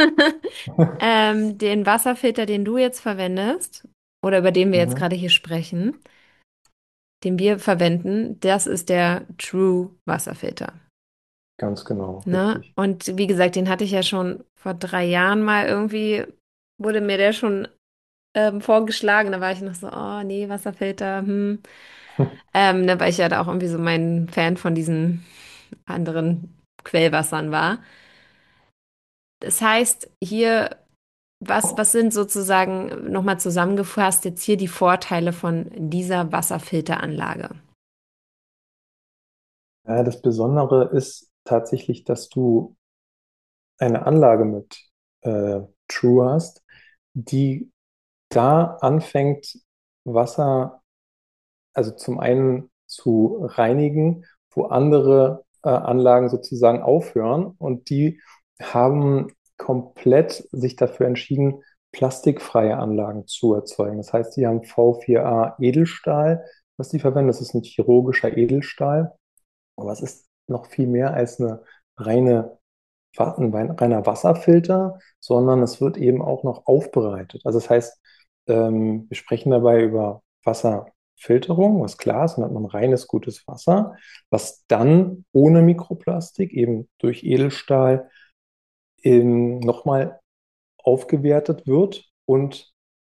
Den Wasserfilter, den du jetzt verwendest, oder über den wir jetzt Mhm. gerade hier sprechen, den wir verwenden, das ist der True Wasserfilter. Ganz genau, Ne? richtig. Und wie gesagt, den hatte ich ja schon vor 3 Jahren mal irgendwie, wurde mir der schon vorgeschlagen. Da war ich noch so, oh nee, Wasserfilter. Weil ich ja da auch irgendwie so mein Fan von diesen anderen Quellwassern war. Das heißt, hier, was sind sozusagen nochmal zusammengefasst jetzt hier die Vorteile von dieser Wasserfilteranlage? Ja, das Besondere ist tatsächlich, dass du eine Anlage mit True hast, die da anfängt, Wasser, also zum einen zu reinigen, wo andere Anlagen sozusagen aufhören. Und die haben komplett sich dafür entschieden, plastikfreie Anlagen zu erzeugen. Das heißt, die haben V4A Edelstahl, was die verwenden. Das ist ein chirurgischer Edelstahl. Aber es ist noch viel mehr als eine reine ein reiner Wasserfilter, sondern es wird eben auch noch aufbereitet. Also das heißt, wir sprechen dabei über Wasserfilterung, was klar ist, dann hat man reines, gutes Wasser, was dann ohne Mikroplastik eben durch Edelstahl nochmal aufgewertet wird und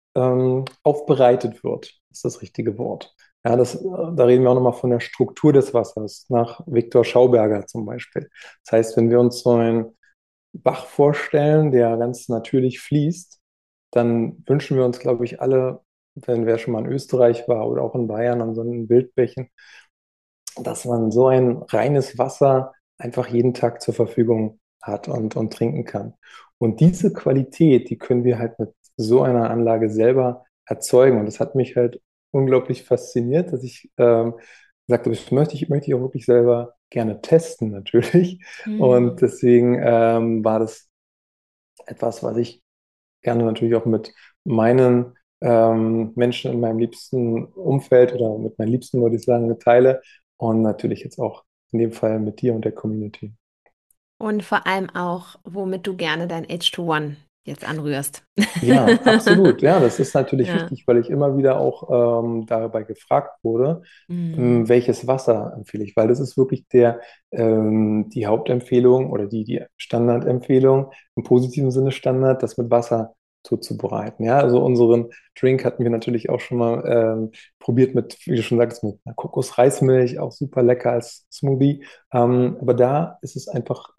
aufbereitet wird, ist das richtige Wort. Ja, da reden wir auch nochmal von der Struktur des Wassers, nach Viktor Schauberger zum Beispiel. Das heißt, wenn wir uns so einen Bach vorstellen, der ganz natürlich fließt, dann wünschen wir uns, glaube ich, alle, wenn wer schon mal in Österreich war oder auch in Bayern an so einem Wildbächen, dass man so ein reines Wasser einfach jeden Tag zur Verfügung hat und trinken kann. Und diese Qualität, die können wir halt mit so einer Anlage selber erzeugen. Und das hat mich halt unglaublich fasziniert, dass ich gesagt habe, das möchte ich auch wirklich selber gerne testen, natürlich. Und Hm. deswegen war das etwas, was ich gerne natürlich auch mit meinen Menschen in meinem liebsten Umfeld oder mit meinen Liebsten, würde ich sagen, teile und natürlich jetzt auch in dem Fall mit dir und der Community. Und vor allem auch, womit du gerne dein H2O jetzt anrührst. Ja, absolut. Ja, das ist natürlich Ja. wichtig, weil ich immer wieder auch dabei gefragt wurde, Hm. welches Wasser empfehle ich, weil das ist wirklich die Hauptempfehlung oder die Standardempfehlung, im positiven Sinne Standard, das mit Wasser zuzubereiten. Ja, also unseren Drink hatten wir natürlich auch schon mal probiert mit, wie du schon sagst, mit einer Kokosreismilch, auch super lecker als Smoothie. Aber da ist es einfach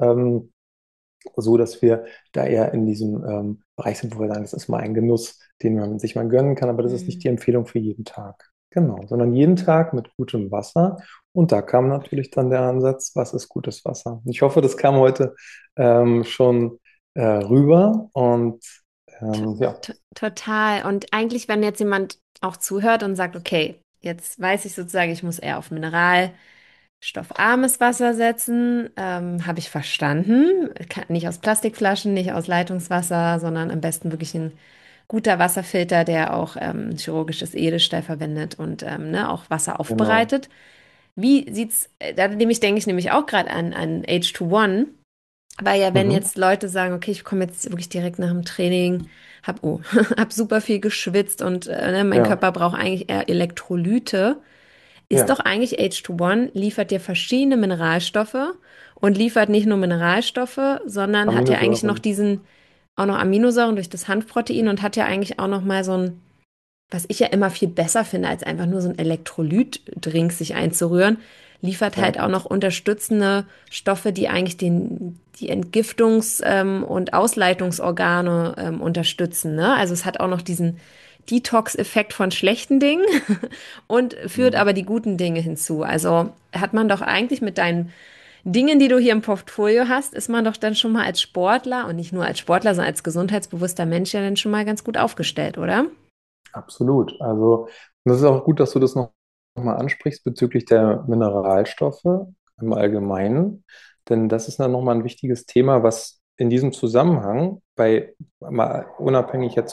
so, dass wir da eher in diesem Bereich sind, wo wir sagen, das ist mal ein Genuss, den man sich mal gönnen kann, aber das ist nicht die Hm. Empfehlung für jeden Tag. Genau, sondern jeden Tag mit gutem Wasser. Und da kam natürlich dann der Ansatz, was ist gutes Wasser? Und ich hoffe, das kam heute schon rüber. Und ja, Total. Und eigentlich, wenn jetzt jemand auch zuhört und sagt, okay, jetzt weiß ich sozusagen, ich muss eher auf mineralstoffarmes Wasser setzen, habe ich verstanden. Nicht aus Plastikflaschen, nicht aus Leitungswasser, sondern am besten wirklich ein guter Wasserfilter, der auch chirurgisches Edelstahl verwendet und ne, auch Wasser genau. aufbereitet. Wie sieht's, denke ich nämlich auch gerade an H2O. Weil ja, wenn Mhm. jetzt Leute sagen, okay, ich komme jetzt wirklich direkt nach dem Training, hab super viel geschwitzt und ne, mein Ja, Körper braucht eigentlich eher Elektrolyte, ist doch ja, eigentlich H2O, liefert dir verschiedene Mineralstoffe und liefert nicht nur Mineralstoffe, sondern hat ja eigentlich noch Aminosäuren. auch noch Aminosäuren durch das Hanfprotein und hat ja eigentlich auch noch mal so ein, was ich ja immer viel besser finde, als einfach nur so ein Elektrolytdrink sich einzurühren, liefert halt Ja, auch noch unterstützende Stoffe, die eigentlich die Entgiftungs- und Ausleitungsorgane unterstützen, ne? Also es hat auch noch diesen Detox-Effekt von schlechten Dingen und führt mhm. aber die guten Dinge hinzu. Also hat man doch eigentlich mit deinen Dingen, die du hier im Portfolio hast, ist man doch dann schon mal als Sportler und nicht nur als Sportler, sondern als gesundheitsbewusster Mensch ja dann schon mal ganz gut aufgestellt, oder? Absolut. Also, und das ist auch gut, dass du das noch mal ansprichst bezüglich der Mineralstoffe im Allgemeinen, denn das ist dann nochmal ein wichtiges Thema, was in diesem Zusammenhang mal unabhängig jetzt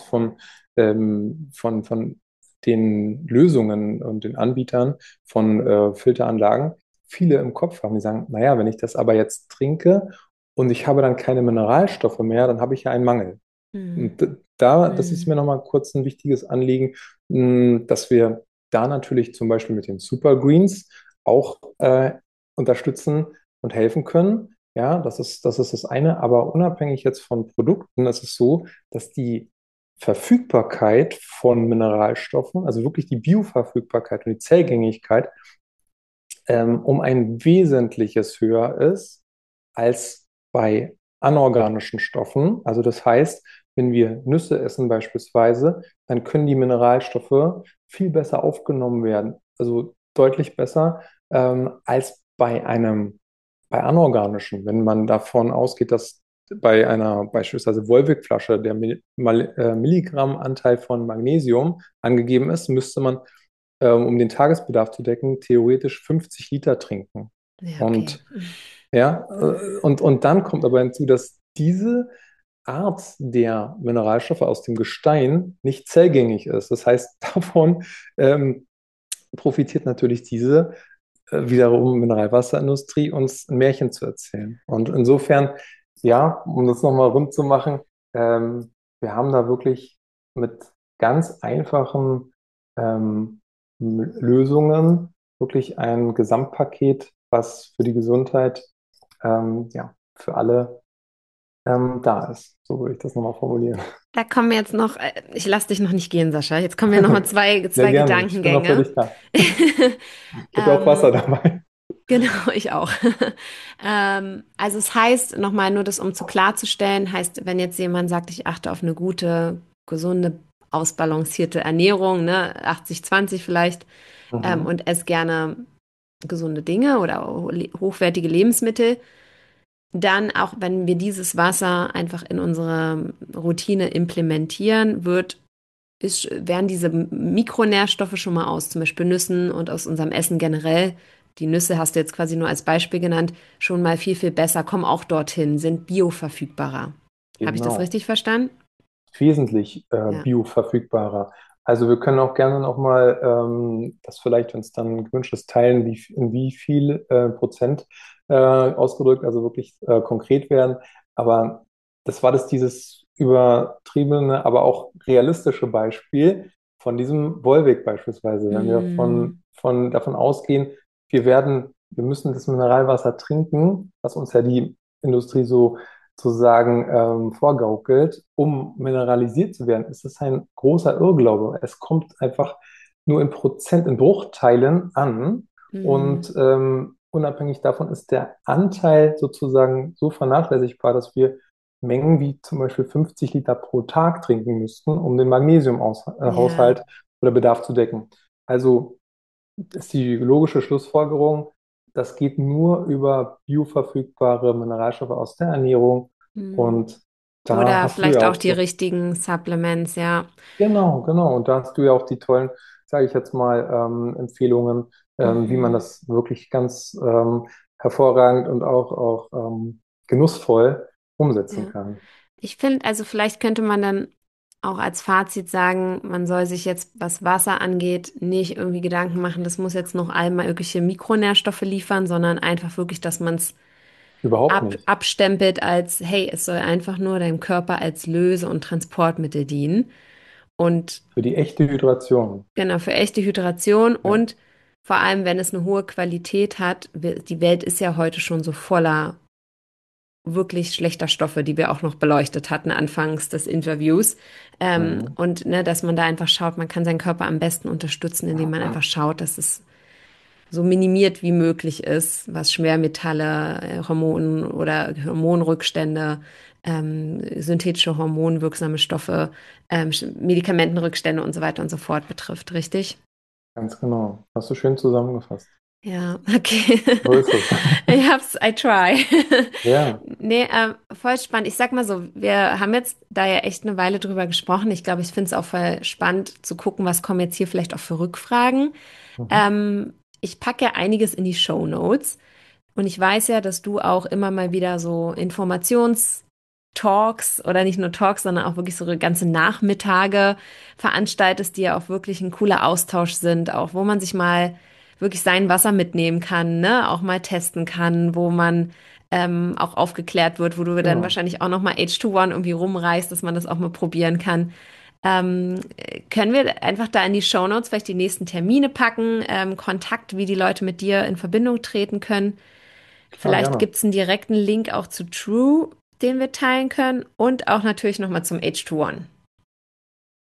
von den Lösungen und den Anbietern von Filteranlagen, viele im Kopf haben, die sagen, naja, wenn ich das aber jetzt trinke und ich habe dann keine Mineralstoffe mehr, dann habe ich ja einen Mangel. Hm. Und das ist Hm. mir nochmal kurz ein wichtiges Anliegen, dass wir da natürlich zum Beispiel mit den Super Greens auch unterstützen und helfen können. Ja, das ist das eine. Aber unabhängig jetzt von Produkten, ist es so, dass die Verfügbarkeit von Mineralstoffen, also wirklich die Bioverfügbarkeit und die Zellgängigkeit, um ein Wesentliches höher ist als bei anorganischen Stoffen. Also das heißt, wenn wir Nüsse essen beispielsweise, dann können die Mineralstoffe viel besser aufgenommen werden. Also deutlich besser als bei anorganischen. Wenn man davon ausgeht, dass bei einer beispielsweise Volvic-Flasche der Milligrammanteil von Magnesium angegeben ist, müsste man, um den Tagesbedarf zu decken, theoretisch 50 Liter trinken. Ja, okay. Und ja, und dann kommt aber hinzu, dass diese Art der Mineralstoffe aus dem Gestein nicht zellgängig ist. Das heißt, davon ähm, profitiert natürlich diese wiederum Mineralwasserindustrie, uns ein Märchen zu erzählen. Und insofern, ja, um das nochmal rund zu machen, wir haben da wirklich mit ganz einfachen Lösungen wirklich ein Gesamtpaket, was für die Gesundheit ja, für alle da ist. So würde ich das nochmal formulieren. Da kommen jetzt noch, ich lasse dich noch nicht gehen, Sascha. Jetzt kommen mir noch mal Sehr zwei gerne. Ich bin noch für Gedankengänge. dich da. Ich habe ja auch Wasser Ähm, dabei. genau, ich auch. Also es heißt, nochmal nur das, um zu klarzustellen, heißt, wenn jetzt jemand sagt, ich achte auf eine gute, gesunde, ausbalancierte Ernährung, ne, 80-20 vielleicht, Mhm. und esse gerne gesunde Dinge oder hochwertige Lebensmittel, dann auch, wenn wir dieses Wasser einfach in unsere Routine implementieren, werden diese Mikronährstoffe schon mal aus zum Beispiel Nüssen und aus unserem Essen generell, die Nüsse hast du jetzt quasi nur als Beispiel genannt, schon mal viel, viel besser, kommen auch dorthin, sind bioverfügbarer. Habe ich das Genau. richtig verstanden? Wesentlich Ja. bioverfügbarer. Also wir können auch gerne nochmal das vielleicht uns dann gewünscht ist, teilen, in wie viel Prozent ausgedrückt, also wirklich konkret werden. Aber das war dieses übertriebene, aber auch realistische Beispiel von diesem Wolwig beispielsweise. Wenn wir Mm, davon ausgehen, wir müssen das Mineralwasser trinken, was uns ja die Industrie so sozusagen vorgaukelt, um mineralisiert zu werden, ist es ein großer Irrglaube. Es kommt einfach nur in Prozent, in Bruchteilen an mm, und unabhängig davon ist der Anteil sozusagen so vernachlässigbar, dass wir Mengen wie zum Beispiel 50 Liter pro Tag trinken müssten, um den ja. Magnesiumhaushalt oder Bedarf zu decken. Also ist die logische Schlussfolgerung, das geht nur über bioverfügbare Mineralstoffe aus der Ernährung. Mm. Und da Oder hast du vielleicht ja auch auch die so, richtigen Supplements, ja. genau, genau. Und da hast du ja auch die tollen, sage ich jetzt mal, Empfehlungen, wie man Mhm. das wirklich ganz hervorragend und auch genussvoll umsetzen Ja. kann. Ich finde, also vielleicht könnte man dann auch als Fazit sagen, man soll sich jetzt, was Wasser angeht, nicht irgendwie Gedanken machen, das muss jetzt noch einmal irgendwelche Mikronährstoffe liefern, sondern einfach wirklich, dass man es Überhaupt nicht. abstempelt als, hey, es soll einfach nur deinem Körper als Löse- und Transportmittel dienen. Und Für die echte Hydration. genau, für echte Hydration Ja. und vor allem, wenn es eine hohe Qualität hat, die Welt ist ja heute schon so voller wirklich schlechter Stoffe, die wir auch noch beleuchtet hatten anfangs des Interviews. Mhm. Und ne, dass man da einfach schaut, man kann seinen Körper am besten unterstützen, indem man einfach schaut, dass es so minimiert wie möglich ist, was Schwermetalle, Hormonen oder Hormonrückstände, synthetische hormonwirksame Stoffe, Medikamentenrückstände und so weiter und so fort betrifft, richtig? Ganz genau. Hast du schön zusammengefasst. Ja, okay. So ist es. I try. Ja. Nee, voll spannend. Ich sag mal so, wir haben jetzt da ja echt eine Weile drüber gesprochen. Ich glaube, ich finde es auch voll spannend zu gucken, was kommen jetzt hier vielleicht auch für Rückfragen. Mhm. Ähm, Ich packe ja einiges in die Show Notes und ich weiß ja, dass du auch immer mal wieder so Informationstalks oder nicht nur Talks, sondern auch wirklich so ganze Nachmittage veranstaltest, die ja auch wirklich ein cooler Austausch sind, auch wo man sich mal wirklich sein Wasser mitnehmen kann, ne, auch mal testen kann, wo man auch aufgeklärt wird, wo du dann Genau. wahrscheinlich auch noch mal H2One irgendwie rumreißt, dass man das auch mal probieren kann. Ähm, Können wir einfach da in die Shownotes vielleicht die nächsten Termine packen, Kontakt, wie die Leute mit dir in Verbindung treten können? Klar, Vielleicht gerne. gibt es einen direkten Link auch zu True, den wir teilen können und auch natürlich nochmal zum H2One.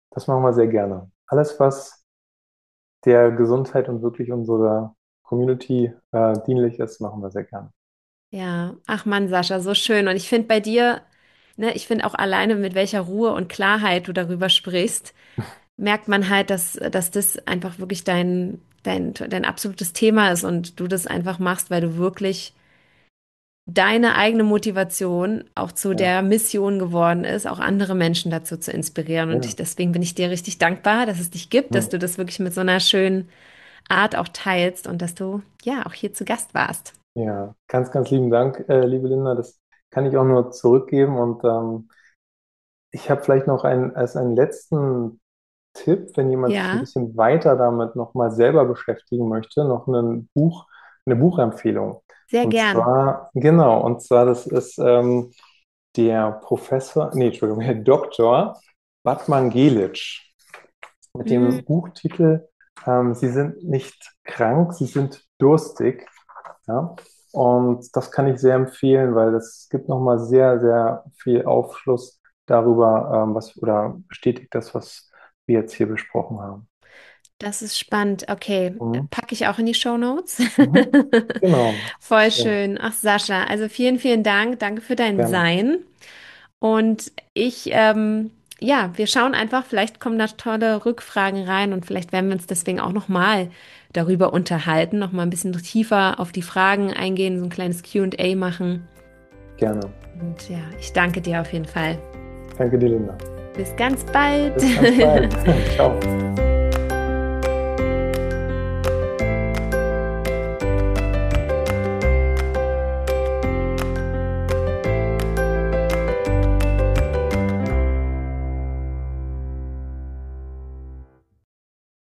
Das machen wir sehr gerne. Alles, was der Gesundheit und wirklich unserer Community dienlich ist, machen wir sehr gerne. Ja, ach Mann, Sascha, so schön. Und ich finde bei dir, ne, ich finde auch alleine, mit welcher Ruhe und Klarheit du darüber sprichst, merkt man halt, dass das einfach wirklich dein absolutes Thema ist und du das einfach machst, weil du wirklich deine eigene Motivation auch zu Ja, der Mission geworden ist, auch andere Menschen dazu zu inspirieren. Und ja. deswegen bin ich dir richtig dankbar, dass es dich gibt, dass Hm. du das wirklich mit so einer schönen Art auch teilst und dass du ja auch hier zu Gast warst. Ja, ganz, ganz lieben Dank, liebe Linda. Das kann ich auch nur zurückgeben. Und ich habe vielleicht noch als einen letzten Tipp, wenn jemand sich ein Ja, bisschen weiter damit nochmal selber beschäftigen möchte, noch eine Buchempfehlung. sehr Und gern. zwar, genau, und zwar das ist der Professor, nee, Entschuldigung, Herr Doktor Batmangelic mit Mm, dem Buchtitel Sie sind nicht krank, Sie sind durstig. Ja? Und das kann ich sehr empfehlen, weil das gibt nochmal sehr, sehr viel Aufschluss darüber, oder bestätigt das, was wir jetzt hier besprochen haben. Das ist spannend. Okay, Mhm. packe ich auch in die Shownotes. Mhm. Genau. Voll Ja, schön. Ach, Sascha, also vielen, vielen Dank. Danke für dein gerne. Sein. Und ja, wir schauen einfach, vielleicht kommen da tolle Rückfragen rein und vielleicht werden wir uns deswegen auch nochmal darüber unterhalten, nochmal ein bisschen tiefer auf die Fragen eingehen, so ein kleines Q&A machen. Gerne. Und ja, ich danke dir auf jeden Fall. Danke dir, Linda. Bis ganz bald. Bis ganz bald. Ciao.